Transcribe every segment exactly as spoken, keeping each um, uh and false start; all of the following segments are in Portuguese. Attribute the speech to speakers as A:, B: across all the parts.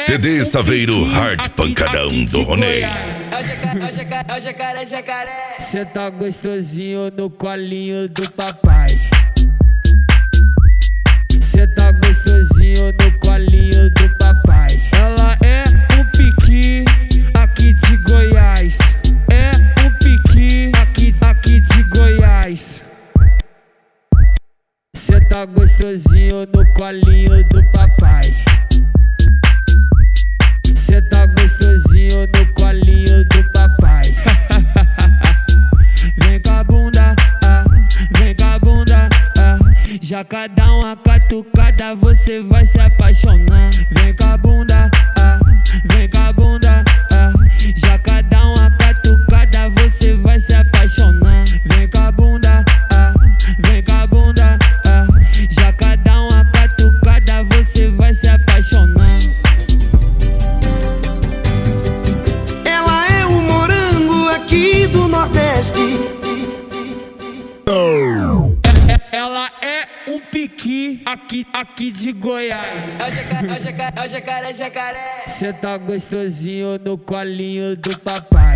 A: C D Saveiro Hard Pancadão do Ronei.
B: Cê tá gostosinho no colinho do papai. Cê tá gostosinho no colinho do papai. Ela é um piqui aqui de Goiás. É um piqui aqui, aqui de Goiás. Cê tá gostosinho no colinho do papai. Cê tá gostosinho no colinho do papai. Vem com a bunda, ah, vem com a bunda, ah. Já cada uma catucada você vai se apaixonar. Vem com a bunda, ah, vem com a bunda, ah. Já cada uma catucada você vai se apaixonar. Vem com a bunda, ah, vem com a bunda, ah. Já cada uma catucada você vai se apaixonar.
C: Do Nordeste.
B: Ela é um piqui aqui, aqui de Goiás.
C: É o jacaré, jacaré.
B: Cê tá gostosinho no colinho do papai.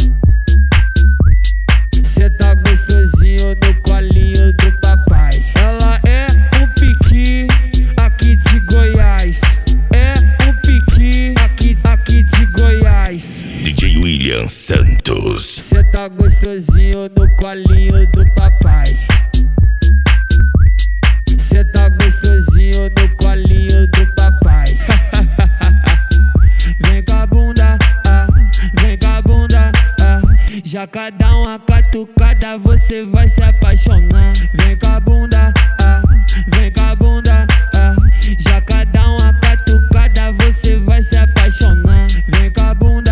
B: Cê tá gostosinho no colinho do papai. Ela é um piqui aqui de Goiás. É um piqui aqui, aqui de Goiás.
A: D J William Santos.
B: Cê tá gostosinho no colinho do papai. Cê tá gostosinho no colinho do papai. Vem com a bunda, ah, vem com a bunda, ah. Já cada uma catucada você vai se apaixonar. Vem com a bunda, ah, vem com a bunda, ah. Já cada uma catucada você vai se apaixonar. Vem com a bunda.